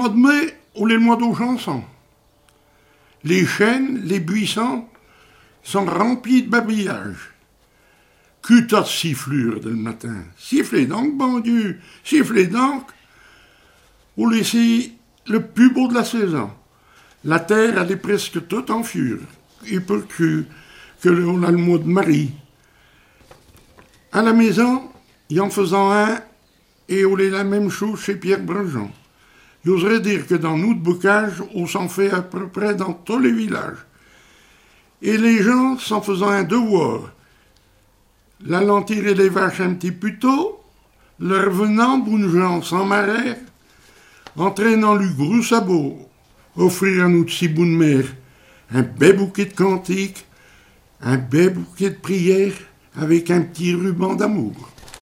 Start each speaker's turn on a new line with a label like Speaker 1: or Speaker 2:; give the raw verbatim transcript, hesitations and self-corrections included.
Speaker 1: mois de mai ou le mois d'eau chanson. Les chênes, les buissons sont remplis de babillage. Que tas de sifflures dès le matin. Sifflez donc, bon Dieu, sifflez donc. Vous laissez le plus beau de la saison. La terre, elle est presque toute en fure. Il peut que, que l'on a le mois de Marie. À la maison, y en faisant un, et on est la même chose chez Pierre Brejon. J'oserais dire que dans nous de bocage, on s'en fait à peu près dans tous les villages. Et les gens, s'en faisant un devoir, l'allant tirer les vaches un petit peu tôt, le revenant bougeant sans marère, entraînant le gros sabot, offrir à nous de si bonne mère un bel bouquet de cantiques, un bel bouquet de prières avec un petit ruban d'amour.